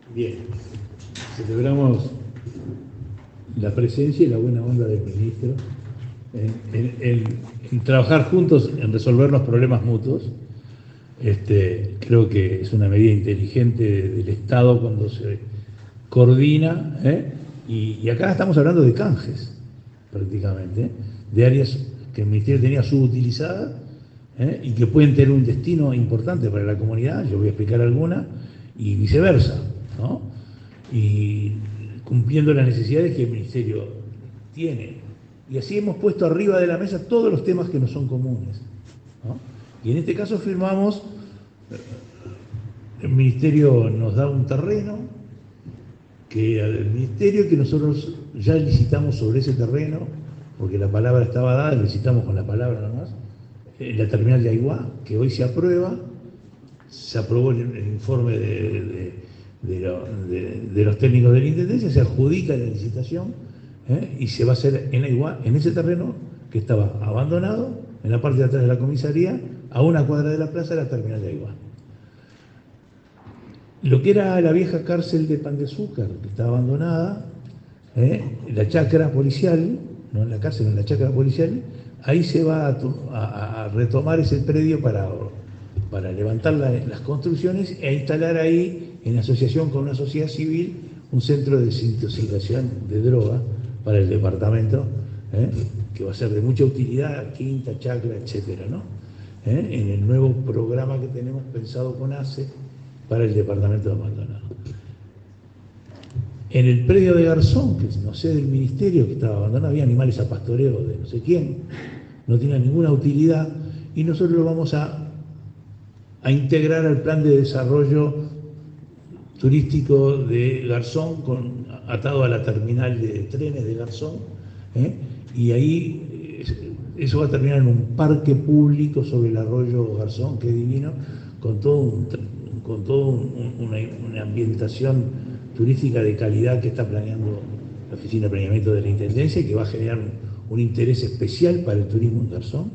Bien, celebramos la presencia y la buena onda del ministro en trabajar juntos en resolver los problemas mutuos. Creo que es una medida inteligente del Estado cuando se coordina, y acá estamos hablando de canjes, prácticamente, de áreas que el Ministerio tenía subutilizadas, y que pueden tener un destino importante para la comunidad. Yo voy a explicar alguna, y viceversa, ¿no? Y cumpliendo las necesidades que el Ministerio tiene. Y así hemos puesto arriba de la mesa todos los temas que no son comunes, ¿no? Y en este caso firmamos, el Ministerio nos da un terreno, que al Ministerio, que nosotros ya licitamos sobre ese terreno, porque la palabra estaba dada, licitamos con la palabra nomás, la terminal de Aiguá, que hoy se aprueba. Se aprobó el informe de los técnicos de la Intendencia, se adjudica la licitación, y se va a hacer en Aiguá, en ese terreno que estaba abandonado, en la parte de atrás de la comisaría, a una cuadra de la plaza, la terminal de Aiguá. Lo que era la vieja cárcel de Pan de Azúcar, que estaba abandonada, la chacra policial, no en la cárcel, en la chacra policial, ahí se va a retomar ese predio para levantar las construcciones e instalar ahí, en asociación con una sociedad civil, un centro de desintoxicación de droga para el departamento, que va a ser de mucha utilidad, Quinta, Chacra, etcétera, ¿no? En el nuevo programa que tenemos pensado con ACE para el departamento de abandonado. En el predio de Garzón, que no sé del ministerio, que estaba abandonado, había animales a pastoreo de no sé quién, no tenía ninguna utilidad, y nosotros lo vamos a integrar al plan de desarrollo turístico de Garzón, atado a la terminal de trenes de Garzón, y ahí eso va a terminar en un parque público sobre el arroyo Garzón, que es divino, con toda una ambientación turística de calidad que está planeando la Oficina de Planeamiento de la Intendencia, y que va a generar un interés especial para el turismo en Garzón.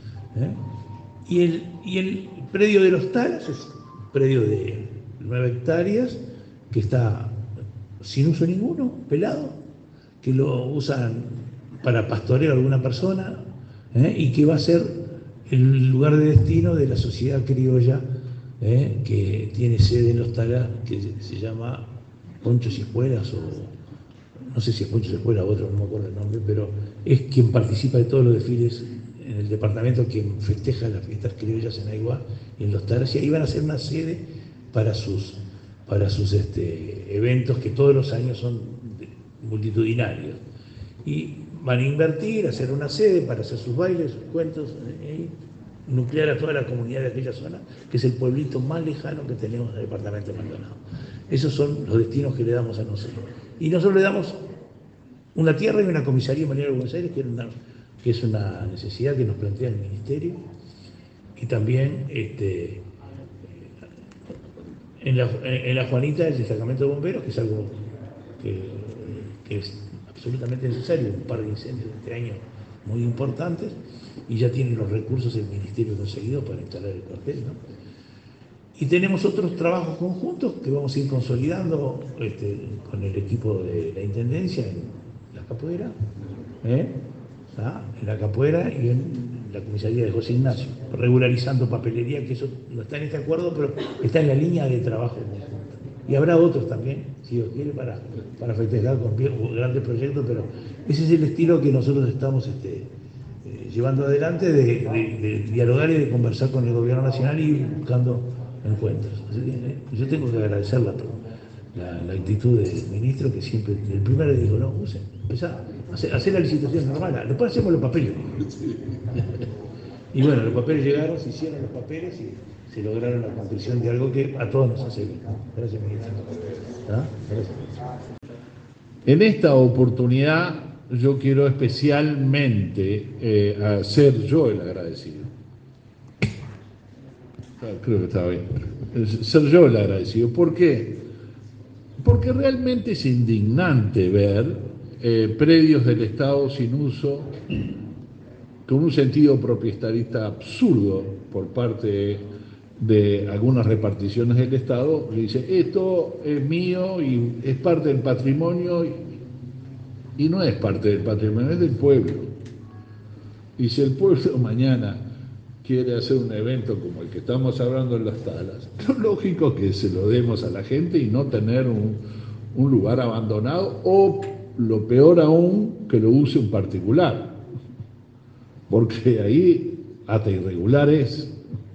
Y el predio de los Talas es un predio de 9 hectáreas que está sin uso ninguno, pelado, que lo usan para pastoreo a alguna persona, y que va a ser el lugar de destino de la sociedad criolla, que tiene sede en los Talas, que se llama Ponchos y Espuelas, o no sé si es Ponchos y Espuelas o otro, no me acuerdo el nombre, pero es quien participa de todos los desfiles en el departamento, quien festeja las fiestas criollas en Aiguá y en los Talas, y ahí van a ser una sede para sus eventos, que todos los años son multitudinarios. Y van a invertir, hacer una sede para hacer sus bailes, sus cuentos, nuclear a toda la comunidad de aquella zona, que es el pueblito más lejano que tenemos del departamento de Maldonado. Esos son los destinos que le damos a nosotros. Y nosotros le damos una tierra y una comisaría en Balneario de Buenos Aires, que es una necesidad que nos plantea el Ministerio, y también en la Juanita, el destacamento de bomberos, que es algo que es absolutamente necesario, un par de incendios este año muy importantes, y ya tienen los recursos el Ministerio conseguido para instalar el cuartel, ¿no? Y tenemos otros trabajos conjuntos que vamos a ir consolidando con el equipo de la Intendencia en la Capoeira, en la Capoeira y en la comisaría de José Ignacio, regularizando papelería, que eso no está en este acuerdo, pero está en la línea de trabajo conjunta. Y habrá otros también, si Dios quiere, para festejar con grandes proyectos, pero ese es el estilo que nosotros estamos llevando adelante, de dialogar y de conversar con el gobierno nacional y buscando encuentros. Yo tengo que agradecer la actitud del ministro, que siempre, el primero le dijo, no, usen, empezá, hacer la licitación normal, después hacemos los papeles. Y bueno, los papeles llegaron, se hicieron los papeles y se lograron la conclusión de algo que a todos nos hace bien. Gracias, ministro. Gracias. En esta oportunidad yo quiero especialmente ser yo el agradecido. Creo que estaba bien. Ser yo el agradecido. ¿Por qué? Porque realmente es indignante ver predios del Estado sin uso, con un sentido propietarista absurdo por parte de algunas reparticiones del Estado, le dice, esto es mío y es parte del patrimonio, y no es parte del patrimonio, es del pueblo. Y si el pueblo mañana quiere hacer un evento como el que estamos hablando en Las Talas, lo lógico es que se lo demos a la gente y no tener un lugar abandonado, o lo peor aún, que lo use un particular, porque ahí hasta irregular es,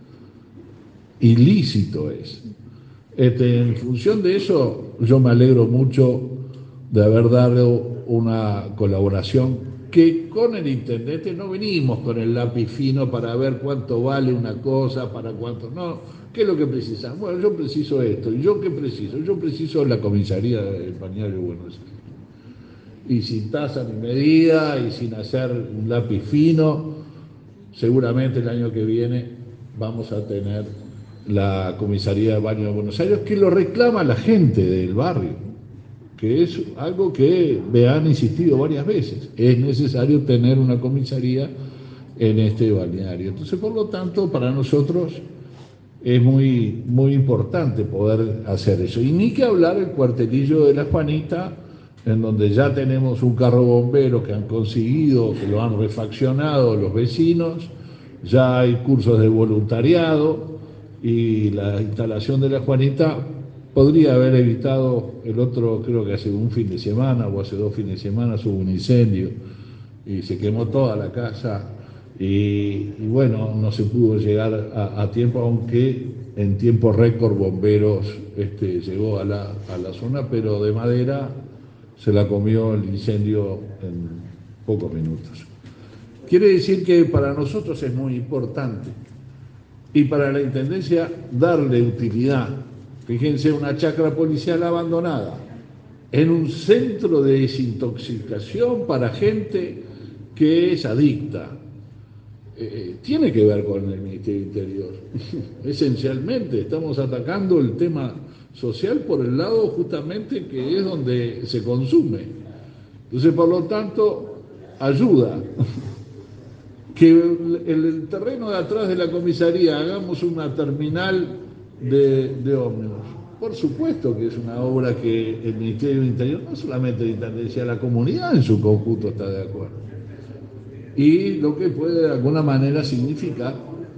ilícito es. En función de eso, yo me alegro mucho de haber dado una colaboración que con el intendente no venimos con el lápiz fino para ver cuánto vale una cosa, para cuánto no. ¿Qué es lo que precisamos? Bueno, yo preciso esto. ¿Y yo qué preciso? Yo preciso la comisaría del Balneario de Buenos Aires. Y sin tasa ni medida y sin hacer un lápiz fino, seguramente el año que viene vamos a tener la comisaría de baño de Buenos Aires, que lo reclama la gente del barrio, que es algo que me han insistido varias veces. Es necesario tener una comisaría en este balneario. Entonces, por lo tanto, para nosotros es muy, muy importante poder hacer eso. Y ni que hablar el cuartelillo de La Juanita, en donde ya tenemos un carro bombero que han conseguido, que lo han refaccionado los vecinos, ya hay cursos de voluntariado, y la instalación de La Juanita podría haber evitado el otro, creo que hace un fin de semana o hace 2 fines de semana hubo un incendio y se quemó toda la casa y bueno, no se pudo llegar a tiempo, aunque en tiempo récord bomberos llegó a la zona, pero de madera se la comió el incendio en pocos minutos. Quiere decir que para nosotros es muy importante y para la Intendencia darle utilidad. Fíjense, una chacra policial abandonada en un centro de desintoxicación para gente que es adicta. Tiene que ver con el Ministerio del Interior. Esencialmente estamos atacando el tema social por el lado justamente que es donde se consume. Entonces, por lo tanto, ayuda. Que el terreno de atrás de la comisaría hagamos una terminal de ómnibus. Por supuesto que es una obra que el Ministerio del Interior, no solamente la Intendencia, la comunidad en su conjunto está de acuerdo. Y lo que puede de alguna manera significar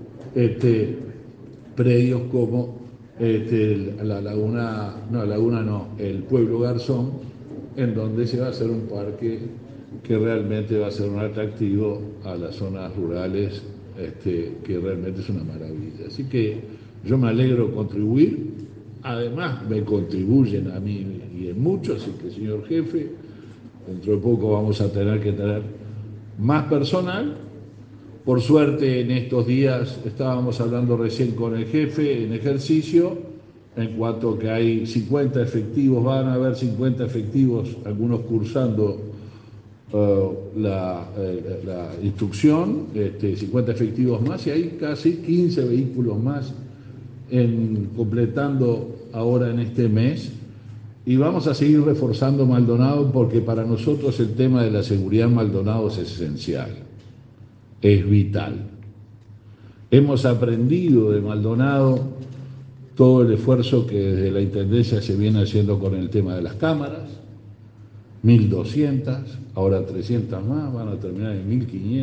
predios como la laguna, el Pueblo Garzón, en donde se va a hacer un parque que realmente va a ser un atractivo a las zonas rurales, que realmente es una maravilla. Así que yo me alegro contribuir, además me contribuyen a mí y en mucho, así que señor jefe, dentro de poco vamos a tener que tener más personal. Por suerte en estos días estábamos hablando recién con el jefe en ejercicio, en cuanto que hay 50 efectivos, van a haber 50 efectivos, algunos cursando la instrucción, 50 efectivos más, y hay casi 15 vehículos más completando ahora en este mes, y vamos a seguir reforzando Maldonado porque para nosotros el tema de la seguridad en Maldonado es esencial, es vital. Hemos aprendido de Maldonado todo el esfuerzo que desde la Intendencia se viene haciendo con el tema de las cámaras, 1.200, ahora 300 más, van a terminar en 1.500.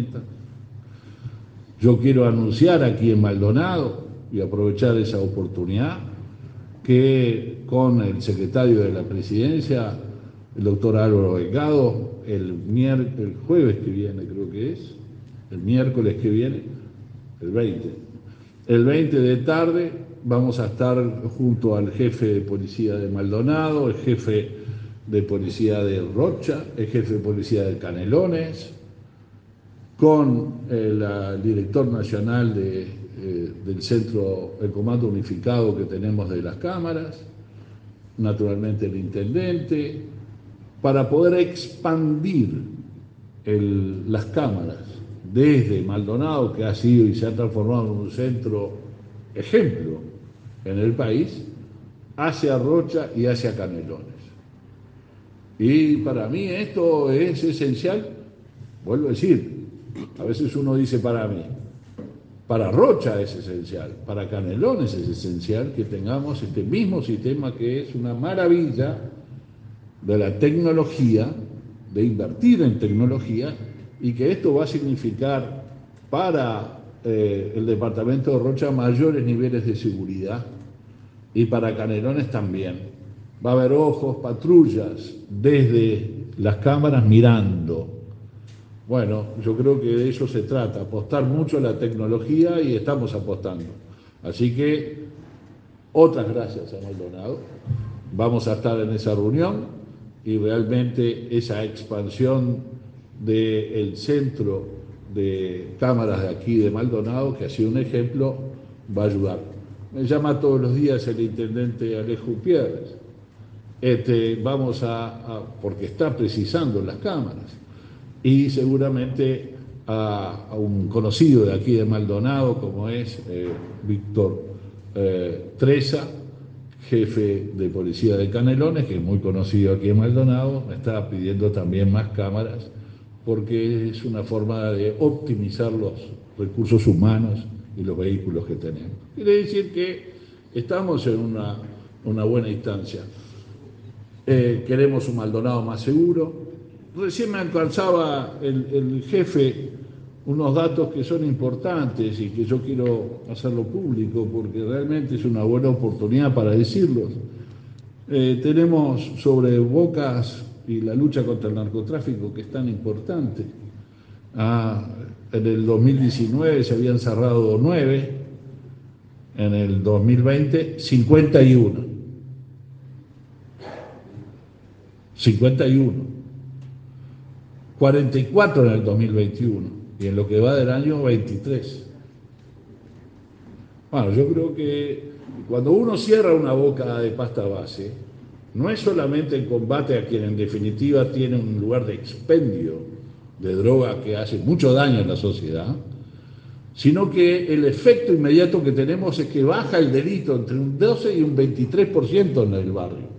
Yo quiero anunciar aquí en Maldonado y aprovechar esa oportunidad que con el secretario de la Presidencia, el doctor Álvaro Delgado, el jueves que viene creo que es, el miércoles que viene, el 20 de tarde, vamos a estar junto al jefe de policía de Maldonado, el jefe de policía de Rocha, el jefe de policía de Canelones, con el director nacional del centro, el comando unificado que tenemos de las cámaras, naturalmente el intendente, para poder expandir las cámaras desde Maldonado, que ha sido y se ha transformado en un centro ejemplo en el país, hacia Rocha y hacia Canelones. Y para mí esto es esencial, vuelvo a decir, a veces uno dice para mí, Para Rocha es esencial, para Canelones es esencial que tengamos este mismo sistema que es una maravilla de la tecnología, de invertir en tecnología, y que esto va a significar para el departamento de Rocha mayores niveles de seguridad y para Canelones también. Va a haber ojos, patrullas desde las cámaras mirando. Bueno, yo creo que de eso se trata, apostar mucho a la tecnología y estamos apostando. Así que, otras gracias a Maldonado. Vamos a estar en esa reunión y realmente esa expansión del centro de cámaras de aquí de Maldonado, que ha sido un ejemplo, va a ayudar. Me llama todos los días el intendente Alejo Pierres. Vamos porque está precisando las cámaras. Y seguramente a un conocido de aquí de Maldonado, como es Víctor Treza, jefe de policía de Canelones, que es muy conocido aquí en Maldonado, me está pidiendo también más cámaras, porque es una forma de optimizar los recursos humanos y los vehículos que tenemos. Quiere decir que estamos en una buena instancia. Queremos un Maldonado más seguro. Recién me alcanzaba el jefe unos datos que son importantes y que yo quiero hacerlo público porque realmente es una buena oportunidad para decirlos. Tenemos sobre Bocas y la lucha contra el narcotráfico, que es tan importante. En el 2019 se habían cerrado 9, en el 2020 51. 44 en el 2021 y en lo que va del año 23. Bueno, yo creo que cuando uno cierra una boca de pasta base, no es solamente el combate a quien en definitiva tiene un lugar de expendio de droga que hace mucho daño en la sociedad, sino que el efecto inmediato que tenemos es que baja el delito entre un 12 y un 23% en el barrio.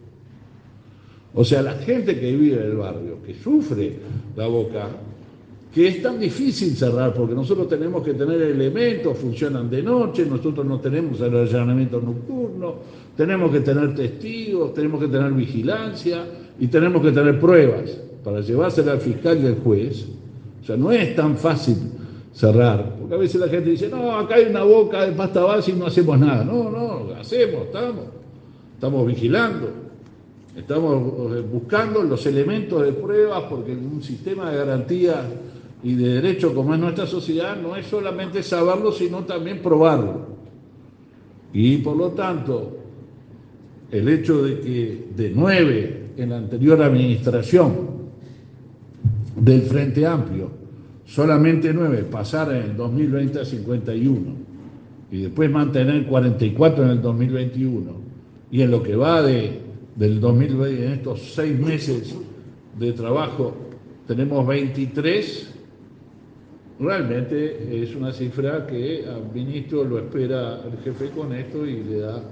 O sea, la gente que vive en el barrio, que sufre la boca, que es tan difícil cerrar, porque nosotros tenemos que tener elementos, funcionan de noche, nosotros no tenemos el allanamiento nocturno, tenemos que tener testigos, tenemos que tener vigilancia y tenemos que tener pruebas para llevársela al fiscal y al juez. O sea, no es tan fácil cerrar, porque a veces la gente dice, no, acá hay una boca de pasta base y no hacemos nada. No, hacemos, estamos vigilando. Estamos buscando los elementos de pruebas porque en un sistema de garantía y de derecho como es nuestra sociedad no es solamente saberlo, sino también probarlo. Y por lo tanto, el hecho de que de 9 en la anterior administración del Frente Amplio, solamente 9 pasaran en el 2020 a 51 y después mantener 44 en el 2021 y en lo que va del 2020, en estos 6 meses de trabajo, tenemos 23, realmente es una cifra que al ministro lo espera el jefe con esto y le da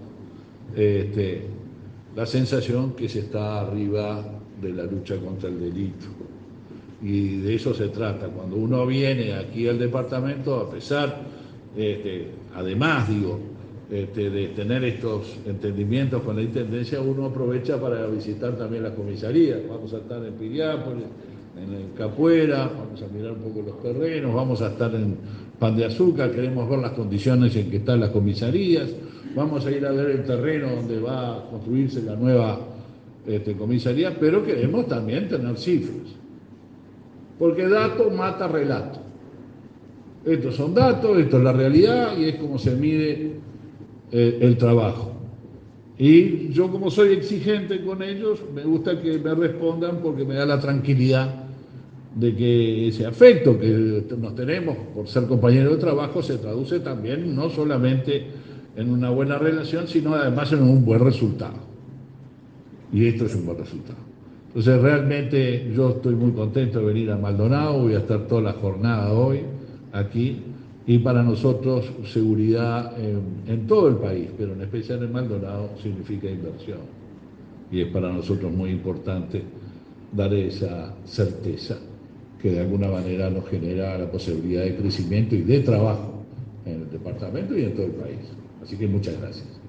la sensación que se está arriba de la lucha contra el delito. Y de eso se trata. Cuando uno viene aquí al departamento, a pesar, además de tener estos entendimientos con la Intendencia, uno aprovecha para visitar también las comisarías. Vamos a estar en Piriápolis, en el Capuera, vamos a mirar un poco los terrenos, vamos a estar en Pan de Azúcar, queremos ver las condiciones en que están las comisarías, vamos a ir a ver el terreno donde va a construirse la nueva comisaría, pero queremos también tener cifras, porque dato mata relato. Estos son datos, esto es la realidad y es como se mide el trabajo. Y yo, como soy exigente con ellos, me gusta que me respondan porque me da la tranquilidad de que ese afecto que nos tenemos por ser compañeros de trabajo se traduce también no solamente en una buena relación, sino además en un buen resultado. Y esto es un buen resultado. Entonces realmente yo estoy muy contento de venir a Maldonado, voy a estar toda la jornada hoy aquí. Y para nosotros seguridad en todo el país, pero en especial en Maldonado, significa inversión. Y es para nosotros muy importante dar esa certeza que de alguna manera nos genera la posibilidad de crecimiento y de trabajo en el departamento y en todo el país. Así que muchas gracias.